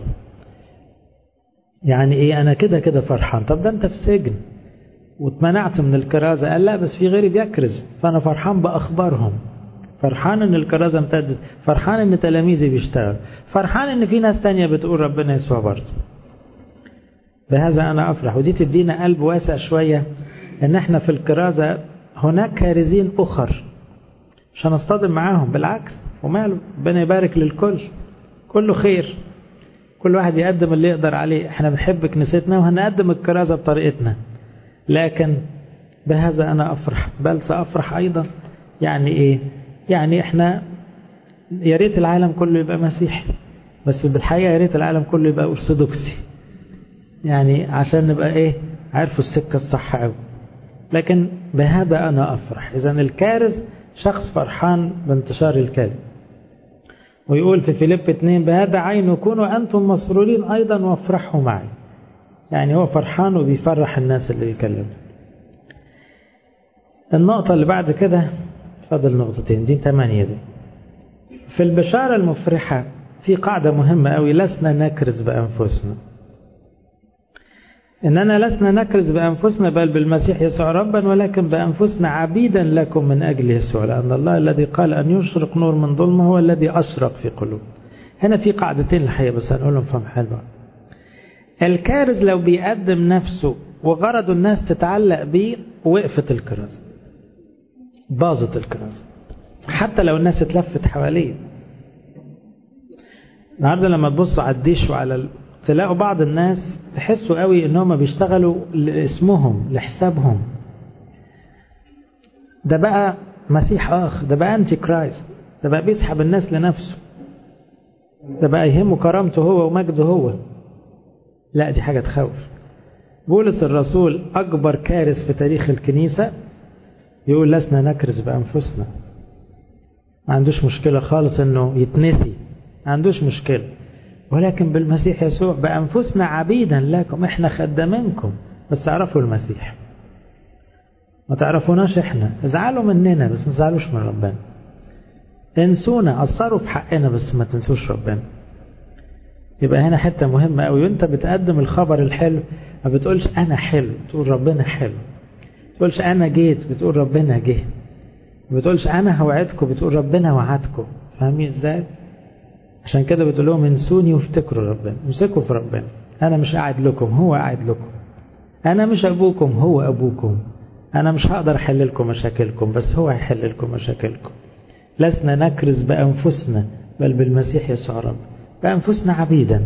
يعني إيه؟ أنا كده كده فرحان. طب ده أنت في سجن واتمنعت من الكرازة، قال لا بس في غيري بيكرز، فأنا فرحان بأخبارهم، فرحان ان الكرازة امتدت، فرحان ان تلاميذي بيشتغل، فرحان ان في ناس تانية بتقول ربنا يسوع برضه. بهذا أنا أفرح. ودي تدينا قلب واسع شوية إن إحنا في الكرازة هناك كارزين أخر مش هنصطدم معاهم، بالعكس وماله، ربنا يبارك للكل، كله خير، كل واحد يقدم اللي يقدر عليه. احنا بنحب كنيستنا وهنقدم الكرازة بطريقتنا، لكن بهذا أنا أفرح بل سأفرح أيضا. يعني إيه؟ يعني احنا يا ريت العالم كله يبقى مسيحي، بس بالحقيقة يا ريت العالم كله يبقى أرثوذكسي، يعني عشان نبقى إيه، عارفوا السكة الصح أوي. لكن بهذا أنا أفرح. إذن الكارز شخص فرحان بانتشار الكلمة. ويقول في فيليب اثنين بهذا عين كونوا أنتم مسرورين أيضا وافرحوا معي. يعني هو فرحان وبيفرح الناس اللي يكلم. النقطة اللي بعد كده فضل نقطتين، دي ثمانية دي. في البشارة المفرحة في قاعدة مهمة أوي، لسنا نكرز بأنفسنا. إننا لسنا نكرز بأنفسنا بل بالمسيح يسوع ربا، ولكن بأنفسنا عبيدا لكم من أجل يسوع، لأن الله الذي قال أن يشرق نور من ظلمة هو الذي أشرق في قلوب. هنا في قاعدتين الحقيقة بس هنقولهم فهم حلوة. الكارز لو بيقدم نفسه وغرض الناس تتعلق بيه وقفت الكرازة، باظت الكرازة، حتى لو الناس اتلفت حواليه. النهارده لما تبصوا على الديش وعلى ال... تلاقوا بعض الناس تحسوا قوي انهم بيشتغلوا لاسمهم لحسابهم. ده بقى مسيح اخر، ده بقى انتي كرايست، ده بقى بيسحب الناس لنفسه، ده بقى يهمه كرامته هو ومجده هو. لا، دي حاجة تخوف. بولس الرسول أكبر كارث في تاريخ الكنيسة يقول لسنا نكرز بأنفسنا. ما عندوش مشكلة خالص انه يتنسي، ما عندوش مشكلة، ولكن بالمسيح يسوع بأنفسنا عبيدا لكم، احنا خدامينكم، بس تعرفوا المسيح، ما تعرفوناش احنا. ازعلوا مننا بس ما تزعلوش من ربنا. انسونا، قصروا في حقنا بس ما تنسوش ربنا. يبقى هنا حتة مهمة قوي، وانت بتقدم الخبر الحلو ما بتقولش انا حلو، بتقول ربنا حلو. ما بتقولش انا جيت، بتقول ربنا جه. ما بتقولش انا هوعدكم، بتقول ربنا وعدكم. فاهمين ازاي؟ عشان كده بتقول لهم انسوني وافتكروا ربنا، امسكوا في ربنا. انا مش قاعد لكم، هو قاعد لكم. انا مش ابوكم، هو ابوكم. انا مش هقدر احل لكم مشاكلكم، بس هو هيحل لكم مشاكلكم. لسنا نكرز بانفسنا بل بالمسيح يسوع رب، بانفسنا عبيدا.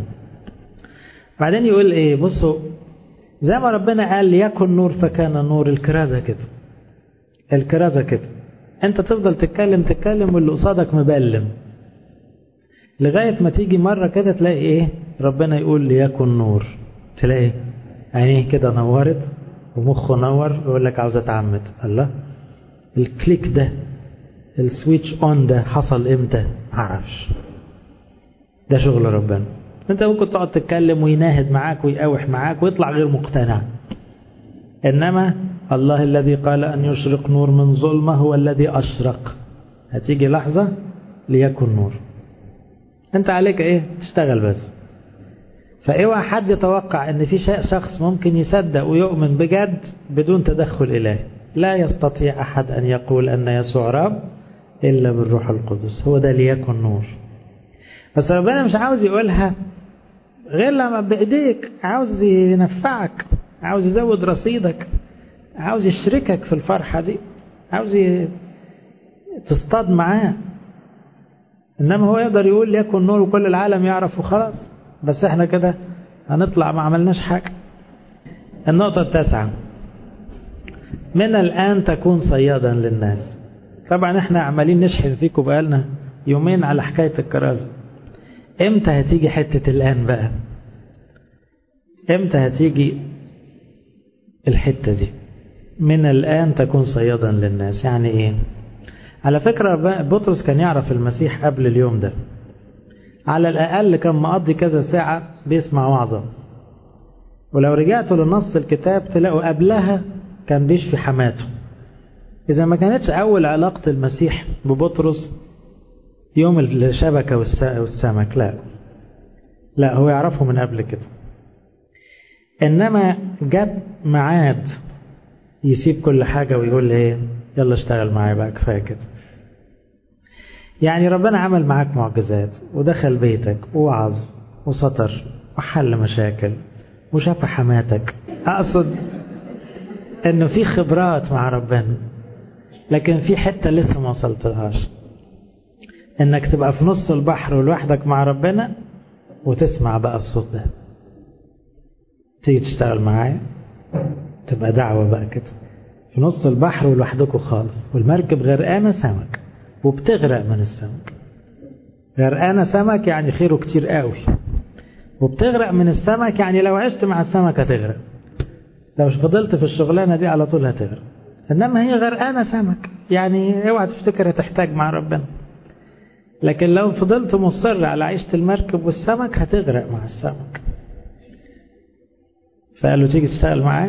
بعدين يقول ايه؟ بصوا، زي ما ربنا قال يكن نور فكان نور. الكرازة كده، الكرازة كده، انت تفضل تتكلم تتكلم واللي قصادك مبلم، لغاية ما تيجي مرة كده تلاقي ايه؟ ربنا يقول ليكن نور، تلاقي عينيه كده نورت ومخه نور، ويقول لك عاوز اتعمد. الله، الكليك ده، السويتش اون ده حصل امتى؟ معرفش. ده شغل ربنا. انت ممكن تقعد تتكلم ويناهد معاك ويقاوح معاك ويطلع غير مقتنع، انما الله الذي قال ان يشرق نور من ظلمة هو الذي اشرق. هتيجي لحظة ليكن نور، انت عليك ايه؟ تشتغل بس. فاوعى حد يتوقع ان في شخص ممكن يصدق ويؤمن بجد بدون تدخل الهي. لا يستطيع احد ان يقول ان يسوع رب الا بالروح القدس. هو ده ليكن نور. بس ربنا مش عاوز يقولها غير لما بايديك، عاوز ينفعك، عاوز يزود رصيدك، عاوز يشركك في الفرحة دي، عاوز تصطاد معاه. انما هو يقدر يقول ليكن نور وكل العالم يعرف وخلاص، بس احنا كده هنطلع ما عملناش حاجة. النقطة التاسعة، من الآن تكون صيادا للناس. طبعا احنا عمالين نشحن فيكم بقالنا يومين على حكاية الكرازة. امتى هتيجي حتة الآن بقى؟ امتى هتيجي الحتة دي؟ من الآن تكون صيادا للناس. يعني ايه؟ على فكرة بطرس كان يعرف المسيح قبل اليوم ده، على الأقل كان مقضي كذا ساعة بيسمع وعظة. ولو رجعتوا لنص الكتاب تلاقوا قبلها كان بيشفي حماته. إذا ما كانتش أول علاقة المسيح ببطرس يوم الشبكة والسمك، لا لا، هو يعرفه من قبل كده. إنما جاب معاد يسيب كل حاجة ويقول ايه؟ يلا اشتغل معايا بقى، كفاية كده. يعني ربنا عمل معاك معجزات ودخل بيتك ووعظ وسطر وحل مشاكل وشاف حماتك. اقصد انه في خبرات مع ربنا، لكن في حتة لسه ما وصلتلهاش، انك تبقى في نص البحر ولوحدك مع ربنا وتسمع بقى الصوت ده. تيجي تشتغل معايا، تبقى دعوة بقى كده في نص البحر ولوحدكوا خالص، والمركب غرقانة سمك وبتغرق من السمك. غرقانة سمك يعني خيره كتير قوي، وبتغرق من السمك يعني لو عشت مع السمك هتغرق، لو فضلت في الشغلانة دي على طول هتغرق. انما هي غرقانة سمك، يعني اوعى تفتكر هتحتاج مع ربنا. لكن لو فضلت مصر على عيشة المركب والسمك هتغرق مع السمك. فقال له تيجي تشتغل معاه؟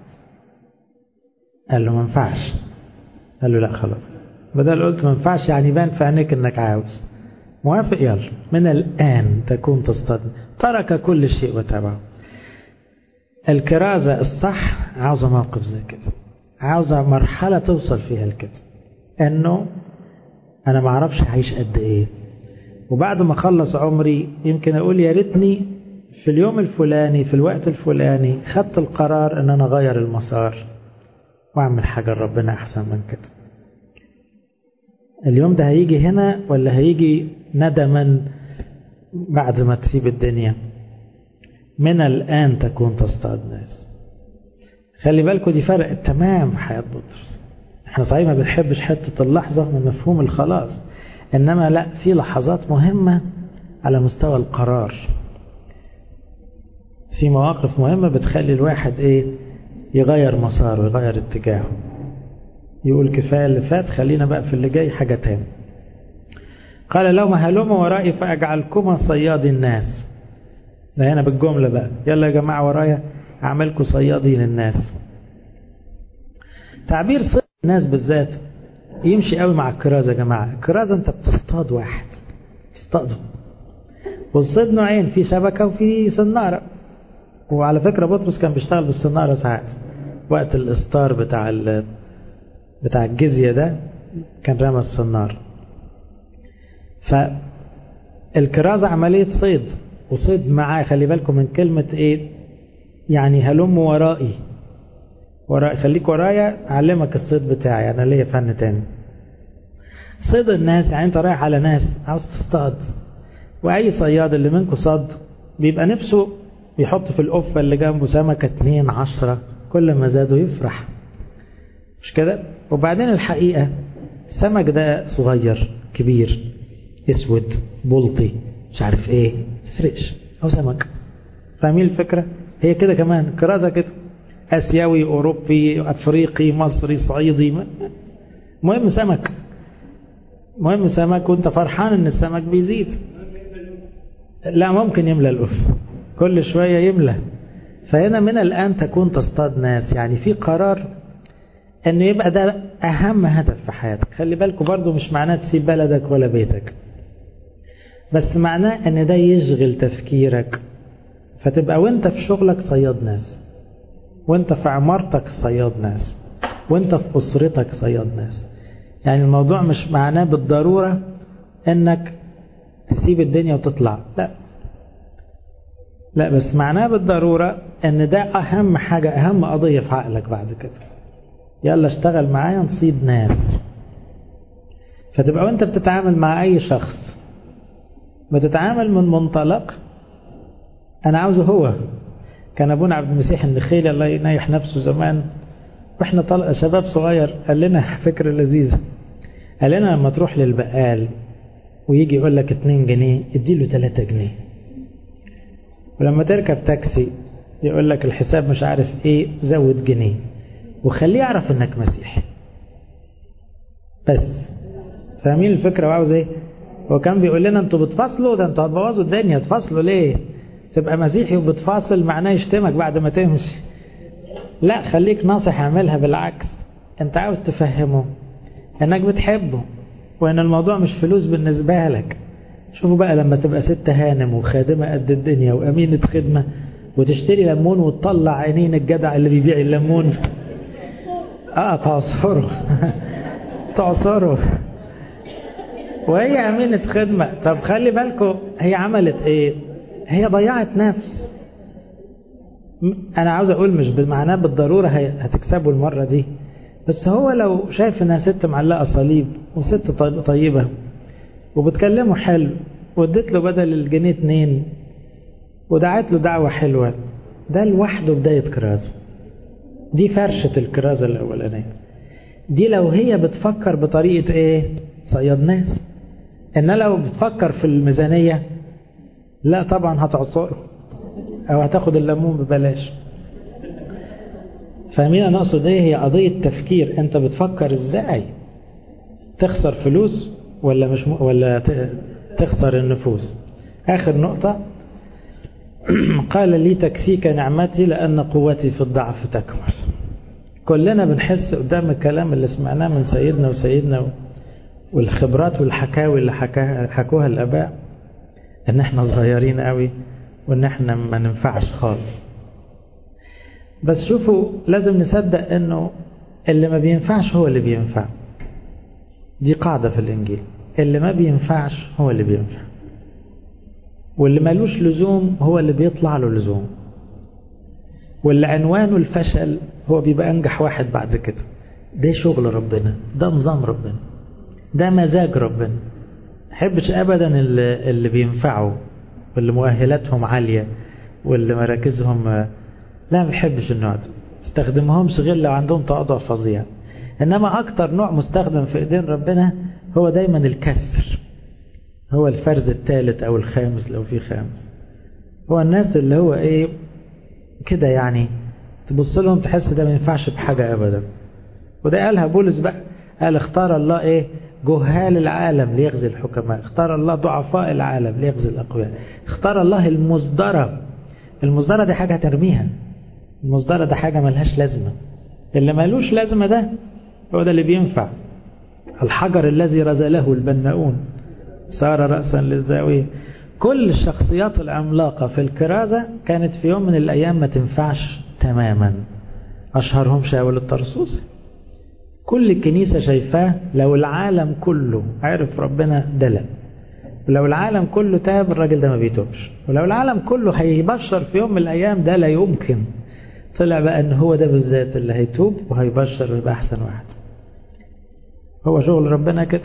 قال له ما ينفعش. قال له لا خلاص، بدل قلت ما ينفعش يعني بان في عينيك انك عاوز. موافق؟ يلا من الآن تكون تصطاد. ترك كل شيء وتبعه. الكرازة الصح عاوزة موقف زي كده، عاوزة مرحلة توصل فيها لكده، انه انا ما اعرفش هعيش قد ايه، وبعد ما اخلص عمري يمكن اقول يا ريتني في اليوم الفلاني في الوقت الفلاني خدت القرار ان انا اغير المسار واعمل حاجة لربنا احسن من كده. اليوم ده هيجي هنا ولا هيجي ندما بعد ما تسيب الدنيا؟ من الآن تكون تصطاد ناس. خلي بالكم دي فرق تمام في حياة بطرس. احنا صحيح ما بنحبش حتة اللحظة من مفهوم الخلاص، انما لا، في لحظات مهمة على مستوى القرار، في مواقف مهمة بتخلي الواحد ايه يغير مساره ويغير اتجاهه، يقول كفاية اللي فات، خلينا بقى في اللي جاي حاجة تاني. قال لهم هلموا ورائي فأجعلكما صيادي الناس. ده هنا بالجملة بقى، يلا يا جماعة ورايا أعملكم صيادين الناس. تعبير صيد الناس بالذات يمشي قوي مع الكرازة يا جماعة. الكرازة انت بتصطاد واحد، تصطاده، والصيد نوعين، في شبكة وفي صنارة. وعلى فكرة بطرس كان بيشتغل بالصنارة ساعات، وقت الإصطار بتاع بتاع الجزية ده كان رمى الصنار. فالكرازة عملية صيد، وصيد معاه. خلي بالكم من كلمة ايه، يعني هلم ورائي، ورائي خليك ورايا أعلمك الصيد بتاعي، أنا ليا فن تاني. صيد الناس يعني انت رايح على ناس عاوز تصطاد، وأي صياد اللي منكم صاد بيبقى نفسه يحط في القفة اللي جنبه سمكة اتنين عشرة، كل ما زادوا يفرح، مش كده؟ وبعدين الحقيقة السمك ده صغير كبير اسود بلطي مش عارف ايه، تفرقش، هو سمك. فاهمين الفكرة؟ هي كده كمان كرازة كده، اسيوي اوروبي افريقي مصري صعيدي، مهم سمك، مهم سمك، وانت فرحان ان السمك بيزيد. لا ممكن يملى القف كل شوية يملى. فهنا من الآن تكون تصطاد ناس، يعني في قرار انه يبقى ده اهم هدف في حياتك. خلي بالكم برضو مش معناه تسيب بلدك ولا بيتك، بس معناه ان ده يشغل تفكيرك، فتبقى وانت في شغلك صياد ناس، وانت في عمارتك صياد ناس، وانت في اسرتك صياد ناس. يعني الموضوع مش معناه بالضرورة انك تسيب الدنيا وتطلع، لا لا، بس معناه بالضرورة ان ده اهم حاجة، اهم قضية في عقلك بعد كده. يلا اشتغل معايا نصيد ناس. فتبقى وانت بتتعامل مع اي شخص بتتعامل من منطلق انا عاوزه هو. كان ابونا عبد المسيح النخيلي الله ينيح نفسه زمان واحنا طلق شباب صغير قال لنا فكرة لذيذة، قال لنا لما تروح للبقال ويجي يقول لك اتنين جنيه اديله تلاتة جنيه، ولما تركب تاكسي يقول لك الحساب مش عارف ايه زود جنيه، وخليه يعرف انك مسيحي بس. فاهمين الفكرة وعاوز ايه؟ هو كان بيقول لنا انتوا بتفاصلوا، ده انتوا هتبوظوا الدنيا، تفاصلوا ليه؟ تبقى مسيحي وبتفاصل معناه يشتمك بعد ما تمشي. لا خليك ناصح، اعملها بالعكس، انت عاوز تفهمه انك بتحبه وان الموضوع مش فلوس بالنسبة لك. شوفوا بقى لما تبقى ست هانم وخادمة قد الدنيا وامينة خدمة وتشتري ليمون وتطلع عينين الجدع اللي بيبيع الليمون، اه تعصره تعصره وهي امينة خدمة. طب خلي بالكم هي عملت ايه؟ هي ضيعت نفس، أنا عاوز أقول مش بمعناه بالضرورة هتكسبوا المرة دي، بس هو لو شايف إنها ست معلقة صليب وست طيبة وبتكلمه حلو واديت له بدل الجنيه اتنين ودعت له دعوة حلوة، ده لوحده بداية كرازة. دي فرشة الكرازة الأولانية. دي لو هي بتفكر بطريقة ايه؟ صياد ناس. إن لو بتفكر في الميزانية لا طبعا هتعصره أو هتاخد الليمون ببلاش. فاهمين أنا أقصد ايه؟ هي قضية تفكير. أنت بتفكر ازاي تخسر فلوس ولا مش م... ولا تخسر النفوس. آخر نقطة قال لي تكفيك نعمتي لأن قوتي في الضعف تكمل. كلنا بنحس قدام الكلام اللي سمعناه من سيدنا وسيدنا والخبرات والحكاوي اللي حكاها حكوها الآباء ان احنا صغيرين قوي وان احنا ما ننفعش خالص. بس شوفوا لازم نصدق انه اللي ما بينفعش هو اللي بينفع. دي قاعدة في الإنجيل، اللي ما بينفعش هو اللي بينفع، واللي مالوش لزوم هو اللي بيطلع له لزوم، واللي عنوانه الفشل هو بيبقى أنجح واحد بعد كده. ده شغل ربنا، ده نظام ربنا، ده مزاج ربنا. حبش أبدا اللي, اللي بينفعوا واللي مؤهلاتهم عالية واللي مراكزهم لا، ما بيحبش النوع ده. استخدمهمش غير لو عندهم تواضع فظيع. إنما أكتر نوع مستخدم في إيدين ربنا هو دايما الكسر، هو الفرز الثالث أو الخامس لو في خامس. هو الناس اللي هو إيه كده يعني تبص لهم تحس ده ما ينفعش بحاجة أبدا. وده قالها بولس بقى، قال اختار الله إيه؟ جهال العالم ليغزي الحكماء، اختار الله ضعفاء العالم ليغزي الأقوياء، اختار الله المصدرة. المصدرة دي حاجة ترميها، المصدرة ده حاجة ملهاش لازمة. اللي ملوش لازمة ده هو ده اللي بينفع. الحجر الذي رزله البناؤون صار رأسا للزاوية. كل الشخصيات العملاقة في الكرازة كانت في يوم من الأيام ما تنفعش تماما. أشهرهم شاول الطرسوسي. كل الكنيسة شايفاه لو العالم كله عرف ربنا دلق، ولو العالم كله تاب الراجل ده ما بيتوبش، ولو العالم كله هيبشر في يوم من الأيام ده لا يمكن. طلع بقى ان هو ده بالذات اللي هيتوب وهيبشر ويبقى أحسن واحد. هو شغل ربنا كده.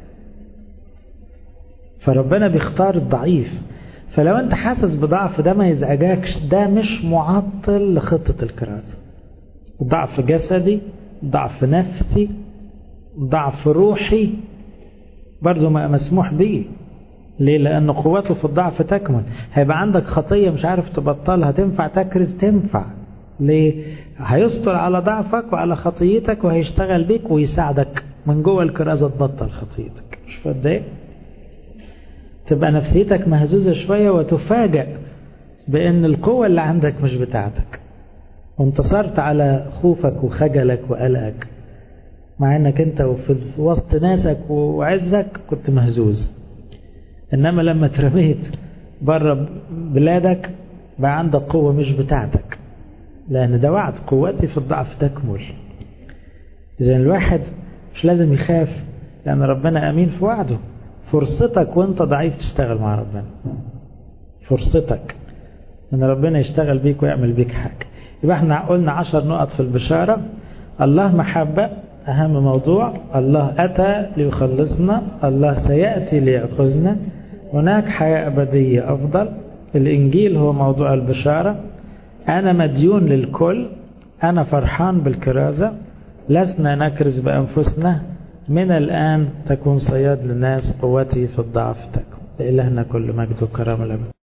فربنا بيختار الضعيف. فلو انت حاسس بضعف ده ما يزعجكش، ده مش معطل لخطة الكرازة. ضعف جسدي، ضعف نفسي، ضعف روحي برضو ما مسموح به. ليه؟ لأن قوته في الضعف تكمن. هيبقى عندك خطية مش عارف تبطلها، تنفع تكرز؟ تنفع. ليه؟ هيستر على ضعفك وعلى خطيتك وهيشتغل بيك ويساعدك من جوه الكرازة تبطل خطيتك. مش فاهم؟ تبقى نفسيتك مهزوزة شوية وتفاجأ بأن القوة اللي عندك مش بتاعتك، وانتصرت على خوفك وخجلك وقلقك، مع انك انت في وسط ناسك وعزك كنت مهزوز. انما لما ترميت بره بلادك بقى عندك قوة مش بتاعتك، لان ده وعد قوتي في الضعف تكمل. اذا الواحد مش لازم يخاف، لان ربنا امين في وعده. فرصتك وانت ضعيف تشتغل مع ربنا، فرصتك ان ربنا يشتغل بيك ويعمل بيك حاجة. يبقى احنا قلنا عشر نقط في البشارة. الله محبة أهم موضوع، الله أتى ليخلصنا، الله سيأتي ليأخذنا، هناك حياة أبدية أفضل. الإنجيل هو موضوع البشارة. أنا مديون للكل، أنا فرحان بالكرازة، لسنا نكرز بأنفسنا، من الآن تكون صياد للناس، قوتي في الضعف تكون. لإلهنا كل مجد وكرامة الأبد.